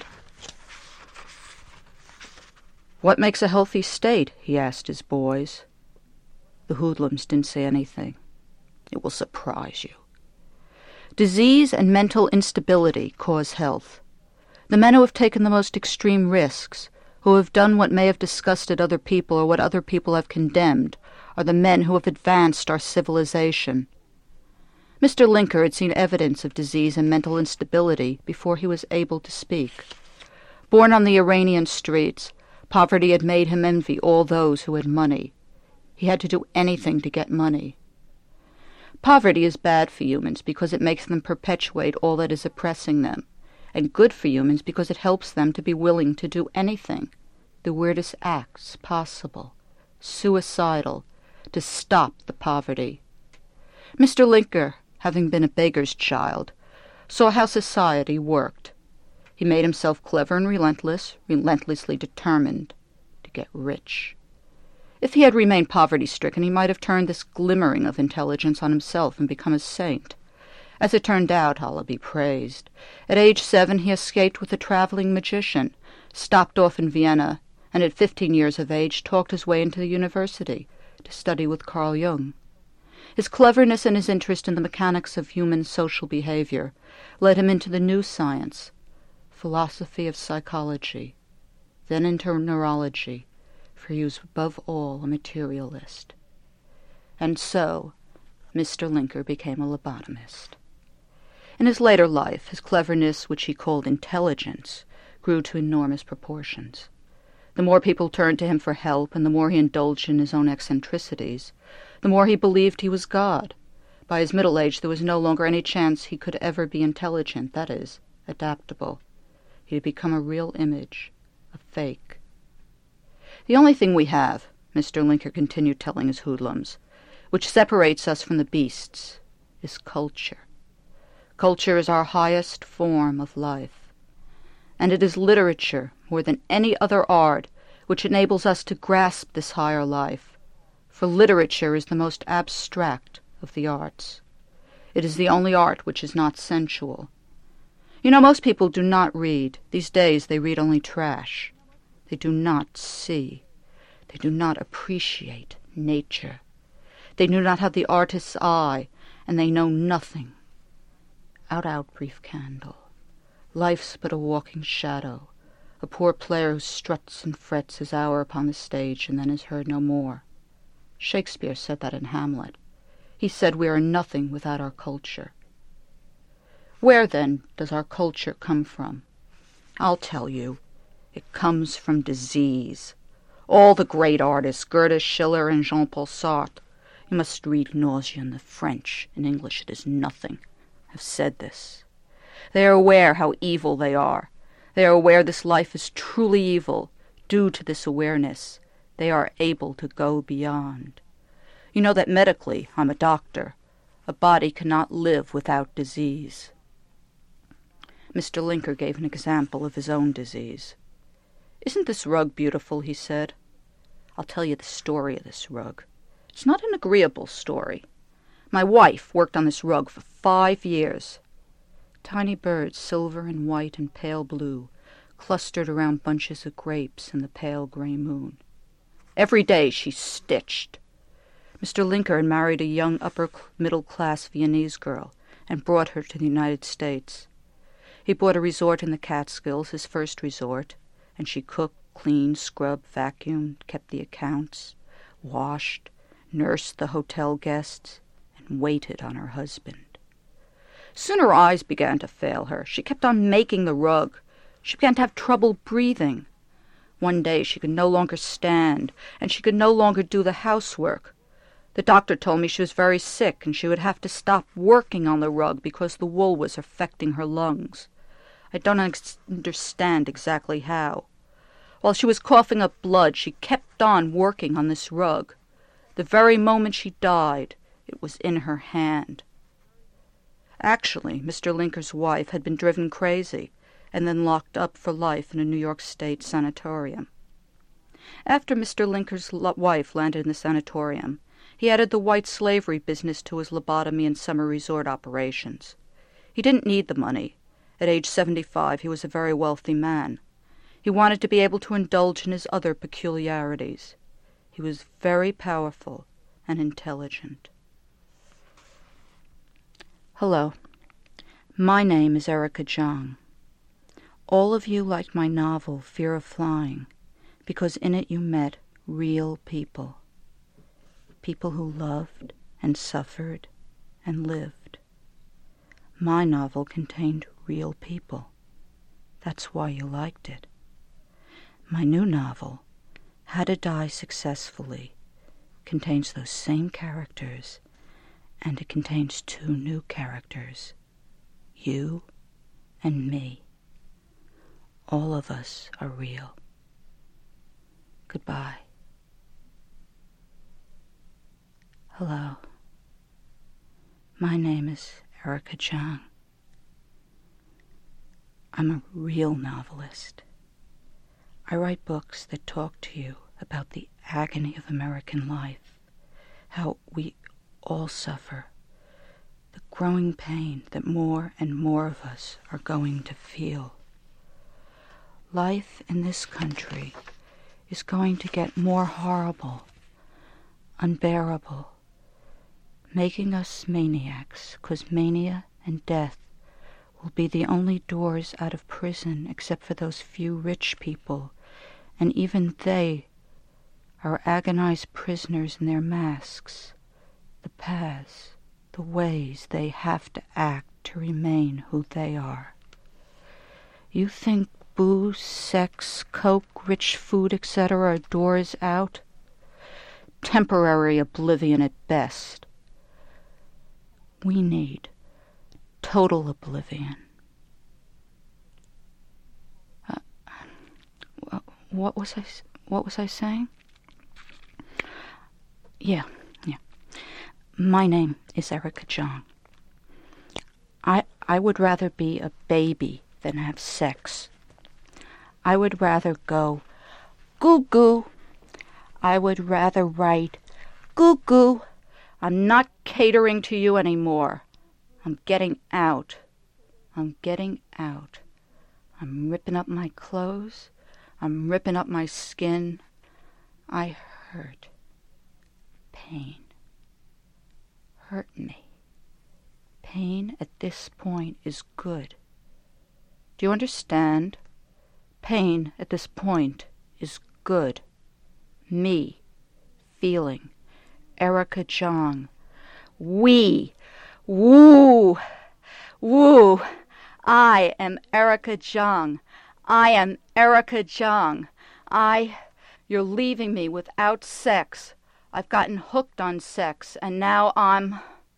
What makes a healthy state? He asked his boys. The hoodlums didn't say anything. It will surprise you. Disease and mental instability cause health. The men who have taken the most extreme risks, who have done what may have disgusted other people or what other people have condemned, are the men who have advanced our civilization. Mister Linker had seen evidence of disease and mental instability before he was able to speak. Born on the Iranian streets, poverty had made him envy all those who had money. He had to do anything to get money. Poverty is bad for humans because it makes them perpetuate all that is oppressing them, and good for humans because it helps them to be willing to do anything, the weirdest acts possible, suicidal, to stop the poverty. Mister Linker, having been a beggar's child, saw how society worked. He made himself clever and relentless, relentlessly determined to get rich. If he had remained poverty-stricken, he might have turned this glimmering of intelligence on himself and become a saint. As it turned out, Allah be praised, at age seven he escaped with a traveling magician, stopped off in Vienna, and at fifteen years of age talked his way into the university to study with Carl Jung. His cleverness and his interest in the mechanics of human social behavior led him into the new science, philosophy of psychology, then into neurology, for he was above all a materialist. And so, Mister Linker became a lobotomist. In his later life, his cleverness, which he called intelligence, grew to enormous proportions. The more people turned to him for help, and the more he indulged in his own eccentricities, the more he believed he was God. By his middle age, there was no longer any chance he could ever be intelligent, that is, adaptable. He'd become a real image, a fake. The only thing we have, Mister Linker continued telling his hoodlums, which separates us from the beasts, is culture. Culture is our highest form of life. And it is literature, more than any other art, which enables us to grasp this higher life. For literature is the most abstract of the arts. It is the only art which is not sensual. You know, most people do not read. These days they read only trash. They do not see. They do not appreciate nature. They do not have the artist's eye, and they know nothing. Out, out, brief candle. Life's but a walking shadow, a poor player who struts and frets his hour upon the stage and then is heard no more. Shakespeare said that in Hamlet. He said we are nothing without our culture. Where, then, does our culture come from? I'll tell you. It comes from disease. All the great artists, Goethe, Schiller, and Jean-Paul Sartre, you must read Nausea in the French. In English it is nothing, have said this. They are aware how evil they are. They are aware this life is truly evil. Due to this awareness, they are able to go beyond. You know that medically, I'm a doctor, a body cannot live without disease. Mister Linker gave an example of his own disease. Isn't this rug beautiful, he said. I'll tell you the story of this rug. It's not an agreeable story. My wife worked on this rug for five years. Tiny birds, silver and white and pale blue, clustered around bunches of grapes in the pale gray moon. Every day she stitched. Mister Linker had married a young upper-middle-class Viennese girl and brought her to the United States. He bought a resort in the Catskills, his first resort, and she cooked, cleaned, scrubbed, vacuumed, kept the accounts, washed, nursed the hotel guests, and waited on her husband. Soon her eyes began to fail her. She kept on making the rug. She began to have trouble breathing. One day she could no longer stand, and she could no longer do the housework. The doctor told me she was very sick, and she would have to stop working on the rug because the wool was affecting her lungs. I don't ex- understand exactly how. While she was coughing up blood, she kept on working on this rug. The very moment she died, it was in her hand. Actually, Mister Linker's wife had been driven crazy and then locked up for life in a New York State sanatorium. After Mister Linker's lo- wife landed in the sanatorium, he added the white slavery business to his lobotomy and summer resort operations. He didn't need the money. At age seventy-five, he was a very wealthy man. He wanted to be able to indulge in his other peculiarities. He was very powerful and intelligent. Hello. My name is Erica Jong. All of you liked my novel, Fear of Flying, because in it you met real people. People who loved and suffered and lived. My novel contained real people. That's why you liked it. My new novel, How to Die Successfully, contains those same characters, and it contains two new characters, you and me. All of us are real. Goodbye. Hello. My name is Erica Jong. I'm a real novelist. I write books that talk to you about the agony of American life, how we all suffer, the growing pain that more and more of us are going to feel. Life in this country is going to get more horrible, unbearable, making us maniacs, 'cause mania and death will be the only doors out of prison except for those few rich people, and even they are agonized prisoners in their masks, the paths, the ways they have to act to remain who they are. You think booze, sex, coke, rich food, et cetera are doors out? Temporary oblivion at best. We need total oblivion. what was I, what was I saying? Yeah, yeah. My name is Erica Jong. I, I would rather be a baby than have sex. I would rather go goo-goo. I would rather write goo-goo. I'm not catering to you anymore. I'm getting out. I'm getting out. I'm ripping up my clothes. I'm ripping up my skin. I hurt. Pain. Hurt me. Pain at this point is good. Do you understand? Pain at this point is good. Me, feeling, Erica Jong. We, woo, woo. I am Erica Jong. I am Erica Jong. I, you're leaving me without sex. I've gotten hooked on sex, and now I'm...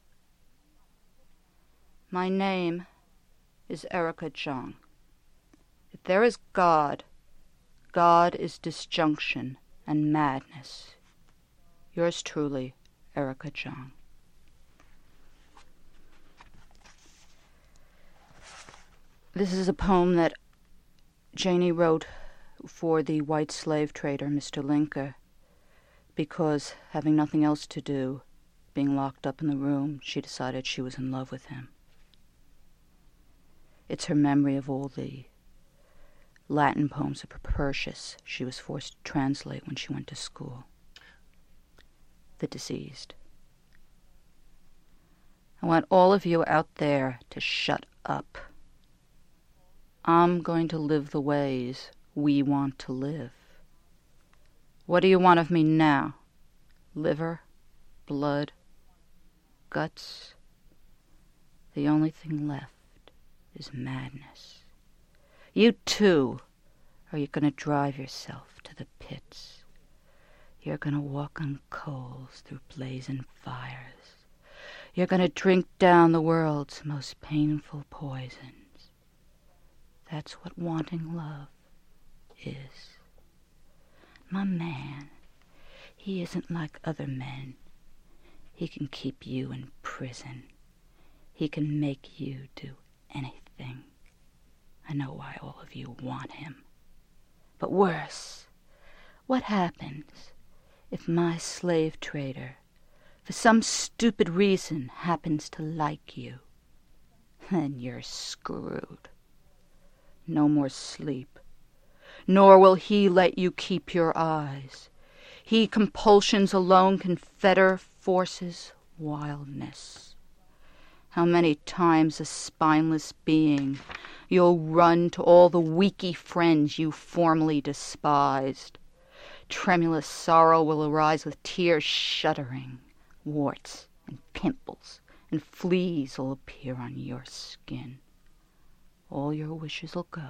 My name is Erica Jong. If there is God, God is disjunction and madness. Yours truly, Erica Jong. This is a poem that Janie wrote for the white slave trader, Mister Linker, because, having nothing else to do, being locked up in the room, she decided she was in love with him. It's her memory of all the Latin poems of Propertius she was forced to translate when she went to school. The Diseased. I want all of you out there to shut up. I'm going to live the ways we want to live. What do you want of me now? Liver? Blood? Guts? The only thing left is madness. You too, are you going to drive yourself to the pits? You're going to walk on coals through blazing fires. You're going to drink down the world's most painful poisons. That's what wanting love is. My man, he isn't like other men. He can keep you in prison. He can make you do anything. I know why all of you want him. But worse, what happens if my slave trader, for some stupid reason, happens to like you? Then you're screwed. No more sleep. Nor will he let you keep your eyes. He compulsions alone can fetter forces wildness. How many times a spineless being you'll run to all the weaky friends you formerly despised. Tremulous sorrow will arise with tears shuddering. Warts and pimples and fleas will appear on your skin. All your wishes will go.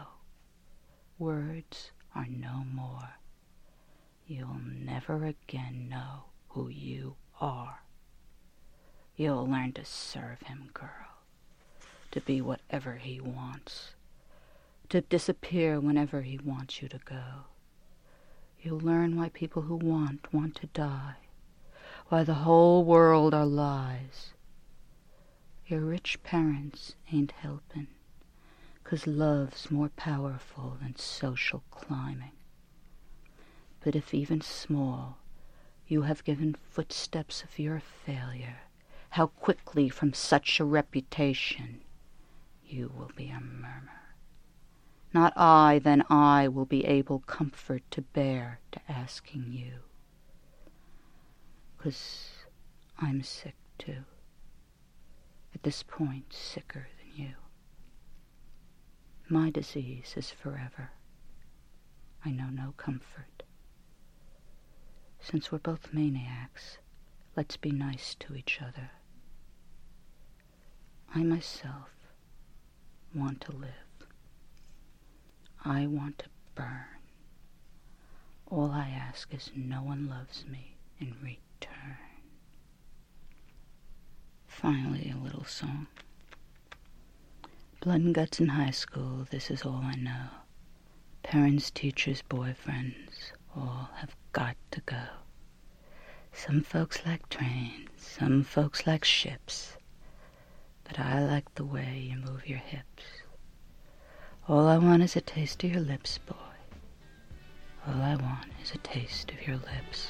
Words are no more. You'll never again know who you are. You'll learn to serve him, girl, to be whatever he wants, to disappear whenever he wants you to go. You'll learn why people who want want to die, why the whole world are lies. Your rich parents ain't helping, 'cause love's more powerful than social climbing. But if even small, you have given footsteps of your failure, how quickly from such a reputation you will be a murmur. Not I, then I will be able comfort to bear to asking you. 'Cause I'm sick too. At this point, sicker than you. My disease is forever. I know no comfort. Since we're both maniacs, let's be nice to each other. I myself want to live. I want to burn. All I ask is no one loves me in return. Finally, a little song. Blood and guts in high school, this is all I know. Parents, teachers, boyfriends, all have got to go. Some folks like trains, some folks like ships, but I like the way you move your hips. All I want is a taste of your lips, boy. All I want is a taste of your lips.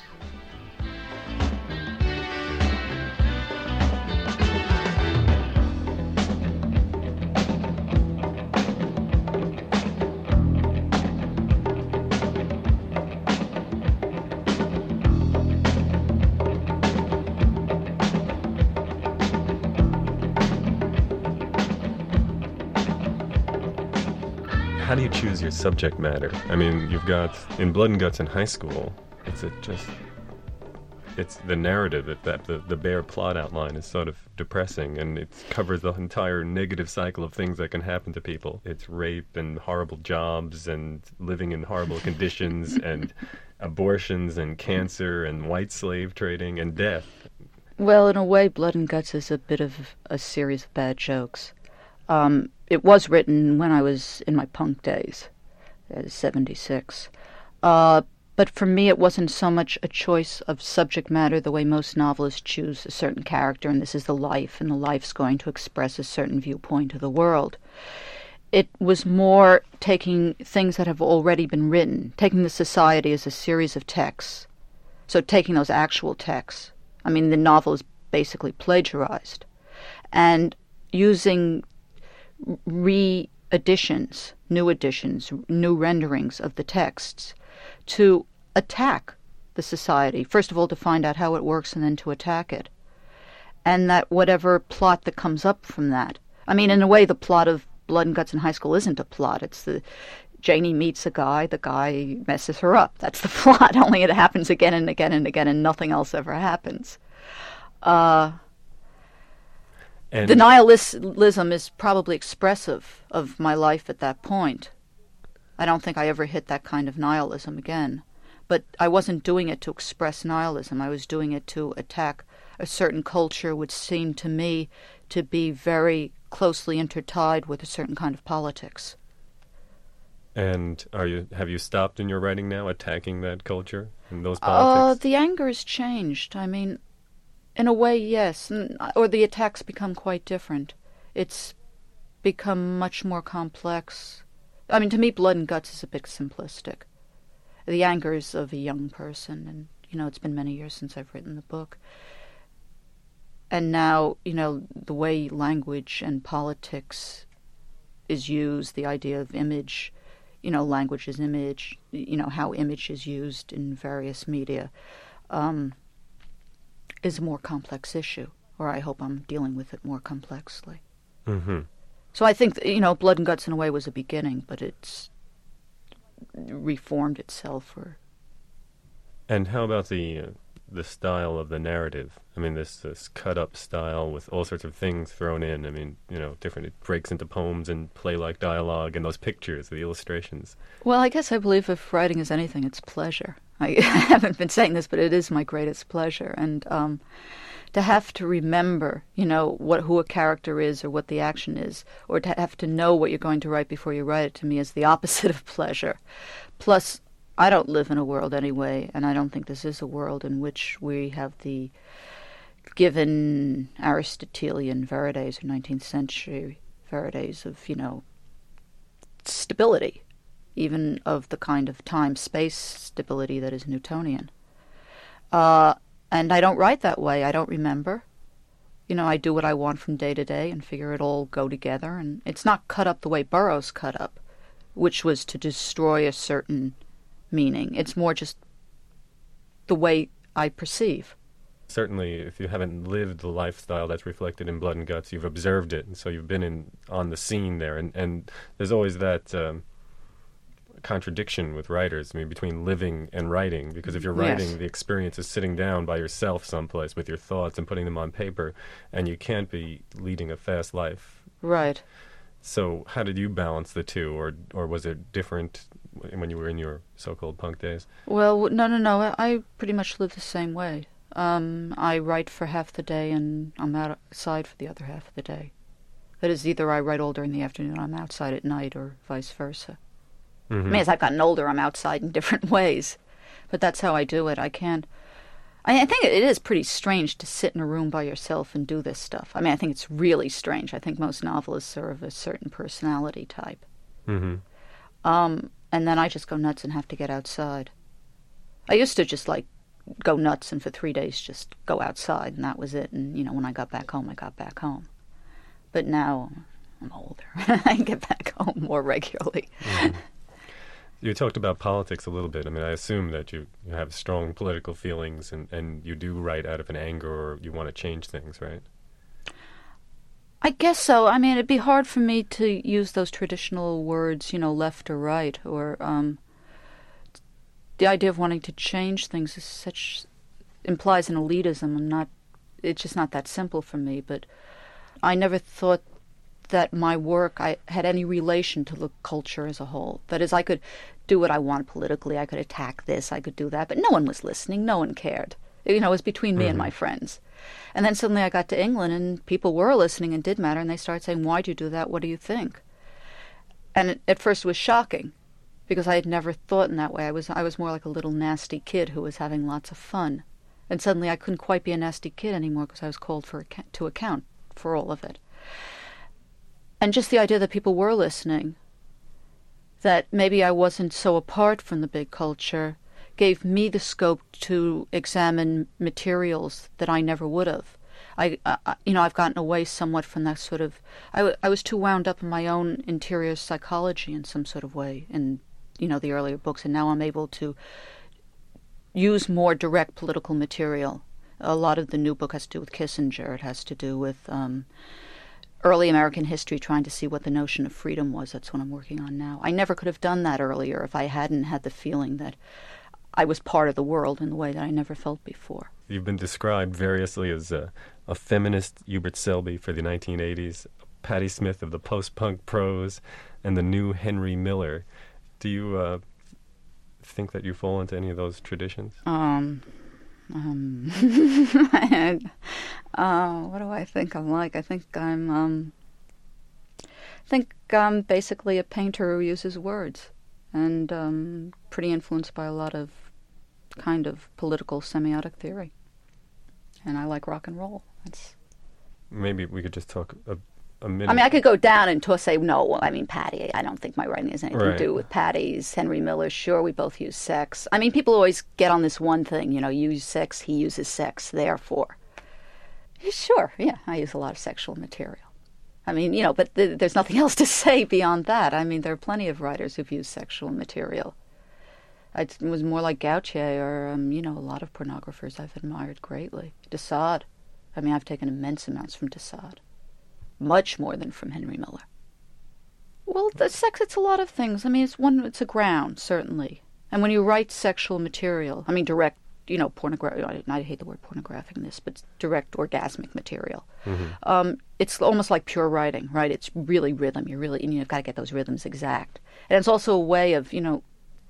How do you choose your subject matter? I mean, you've got, in Blood and Guts in high school, it's a just, it's the narrative, that, that the, the bare plot outline is sort of depressing, and it covers the entire negative cycle of things that can happen to people. It's rape and horrible jobs and living in horrible conditions and abortions and cancer and white slave trading and death. Well, in a way, Blood and Guts is a bit of a series of bad jokes. Um, it was written when I was in my punk days, at seventy-six. Uh, but for me, it wasn't so much a choice of subject matter the way most novelists choose a certain character, and this is the life, and the life's going to express a certain viewpoint of the world. It was more taking things that have already been written, taking the society as a series of texts. So taking those actual texts. I mean, the novel is basically plagiarized. And using re-editions, new editions, new renderings of the texts to attack the society. First of all, to find out how it works and then to attack it. And that whatever plot that comes up from that. I mean, in a way, the plot of Blood and Guts in high school isn't a plot. It's the Janie meets a guy, the guy messes her up. That's the plot, only it happens again and again and again and nothing else ever happens. Uh... And the nihilism is probably expressive of my life at that point. I don't think I ever hit that kind of nihilism again. But I wasn't doing it to express nihilism. I was doing it to attack a certain culture which seemed to me to be very closely intertied with a certain kind of politics. And are you have you stopped in your writing now, attacking that culture and those politics? Uh, the anger has changed. I mean, in a way, yes. Or the attacks become quite different. It's become much more complex. I mean, to me, Blood and Guts is a bit simplistic. The anger is of a young person, and, you know, it's been many years since I've written the book. And now, you know, the way language and politics is used, the idea of image, you know, language is image, you know, how image is used in various media, um... is a more complex issue, or I hope I'm dealing with it more complexly. Mm-hmm. So I think, you know, Blood and Guts in a way was a beginning, but it's reformed itself. Or... And how about the uh, the style of the narrative? I mean, this, this cut-up style with all sorts of things thrown in. I mean, you know, different, it breaks into poems and play-like dialogue and those pictures, the illustrations. Well, I guess I believe if writing is anything, it's pleasure. I haven't been saying this, but it is my greatest pleasure. And um, to have to remember, you know, what who a character is or what the action is, or to have to know what you're going to write before you write it, to me is the opposite of pleasure. Plus, I don't live in a world anyway, and I don't think this is a world in which we have the given Aristotelian verities or nineteenth century verities of, you know, stability, even of the kind of time-space stability that is Newtonian. Uh, and I don't write that way. I don't remember. You know, I do what I want from day to day and figure it all go together. And it's not cut up the way Burroughs cut up, which was to destroy a certain meaning. It's more just the way I perceive. Certainly, if you haven't lived the lifestyle that's reflected in Blood and Guts, you've observed it, and so you've been in on the scene there. And, and there's always that um, contradiction with writers, I mean, between living and writing, because if you're writing, yes, the experience is sitting down by yourself someplace with your thoughts and putting them on paper, and you can't be leading a fast life. Right. So how did you balance the two, or or was it different when you were in your so-called punk days? Well, no, no, no. I, I pretty much live the same way. Um, I write for half the day, and I'm outside for the other half of the day. That is, either I write all during the afternoon, I'm outside at night, or vice versa. Mm-hmm. I mean, as I've gotten older, I'm outside in different ways. But that's how I do it. I can't... I, I think it is pretty strange to sit in a room by yourself and do this stuff. I mean, I think it's really strange. I think most novelists are of a certain personality type. Mm-hmm. Um, and then I just go nuts and have to get outside. I used to just, like, go nuts and for three days just go outside, and that was it. And, you know, when I got back home, I got back home. But now I'm older. I get back home more regularly. Mm-hmm. You talked about politics a little bit. I mean, I assume that you, you have strong political feelings and, and you do write out of an anger or you want to change things, right? I guess so. I mean, it'd be hard for me to use those traditional words, you know, left or right, or um, the idea of wanting to change things is such, implies an elitism. I'm not, it's just not that simple for me, but I never thought that my work I had any relation to the culture as a whole. That is, I could do what I want politically, I could attack this, I could do that, but no one was listening, no one cared. You know, it was between me mm-hmm. and my friends. And then suddenly I got to England and people were listening and did matter, and they started saying, why'd you do that, what do you think? And it, at first it was shocking, because I had never thought in that way. I was I was more like a little nasty kid who was having lots of fun. And suddenly I couldn't quite be a nasty kid anymore because I was called for to account for all of it. And just the idea that people were listening, that maybe I wasn't so apart from the big culture, gave me the scope to examine materials that I never would have. I, I you know, I've gotten away somewhat from that sort of... I, w- I was too wound up in my own interior psychology in some sort of way in, you know, the earlier books, and now I'm able to use more direct political material. A lot of the new book has to do with Kissinger. It has to do with... Um, early American history, trying to see what the notion of freedom was. That's what I'm working on now. I never could have done that earlier if I hadn't had the feeling that I was part of the world in the way that I never felt before. You've been described variously as a, a feminist Hubert Selby for the nineteen eighties, Patti Smith of the post-punk prose, and the new Henry Miller. Do you uh, think that you fall into any of those traditions? Um... Um, uh, what do I think I'm like? I think I'm, um, I think I'm basically a painter who uses words, and um, pretty influenced by a lot of kind of political semiotic theory. And I like rock and roll. That's maybe we could just talk a, a minute. I mean, I could go down and to say no. Well, I mean, Patti. I don't think my writing has anything right. to do with Patti's. Henry Miller. Sure, we both use sex. I mean, people always get on this one thing. You know, you use sex. He uses sex. Therefore, sure, yeah, I use a lot of sexual material. I mean, you know, but th- there's nothing else to say beyond that. I mean, there are plenty of writers who've used sexual material. It was more like Gautier or, um, you know, a lot of pornographers I've admired greatly. de Sade. I mean, I've taken immense amounts from de Sade. Much more than from Henry Miller. Well, the sex, it's a lot of things. I mean, it's one, it's a ground, certainly. And when you write sexual material, I mean, direct, you know, pornographic, I, I hate the word pornographic in this, but direct orgasmic material. Mm-hmm. Um, it's almost like pure writing, right? It's really rhythm. You're really, you've got to get those rhythms exact. And it's also a way of, you know,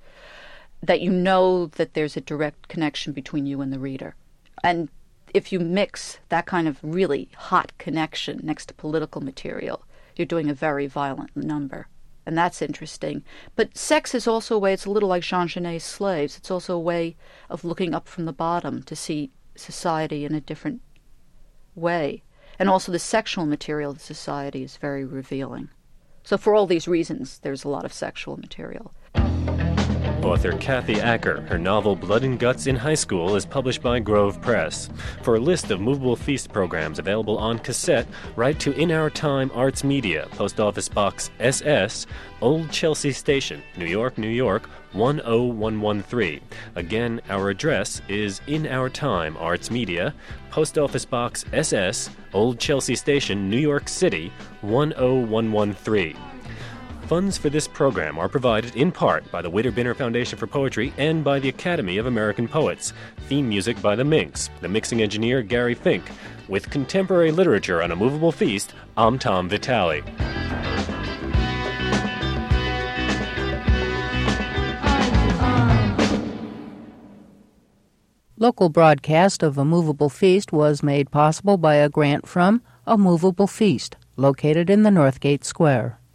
that you know that there's a direct connection between you and the reader. And if you mix that kind of really hot connection next to political material, you're doing a very violent number. And that's interesting. But sex is also a way, it's a little like Jean Genet's Slaves. It's also a way of looking up from the bottom to see society in a different way. And also the sexual material of society is very revealing. So for all these reasons, there's a lot of sexual material. Author Kathy Acker. Her novel Blood and Guts in High School is published by Grove Press. For a list of Movable Feast programs available on cassette, write to In Our Time Arts Media, Post Office Box S S, Old Chelsea Station, New York, New York, one oh one one three. Again, our address is In Our Time Arts Media, Post Office Box S S, Old Chelsea Station, New York City, one oh one one three. Funds for this program are provided in part by the Witter-Binner Foundation for Poetry and by the Academy of American Poets. Theme music by The Minx, the mixing engineer Gary Fink. With contemporary literature on A Movable Feast, I'm Tom Vitale. Local broadcast of A Movable Feast was made possible by a grant from A Movable Feast, located in the Northgate Square.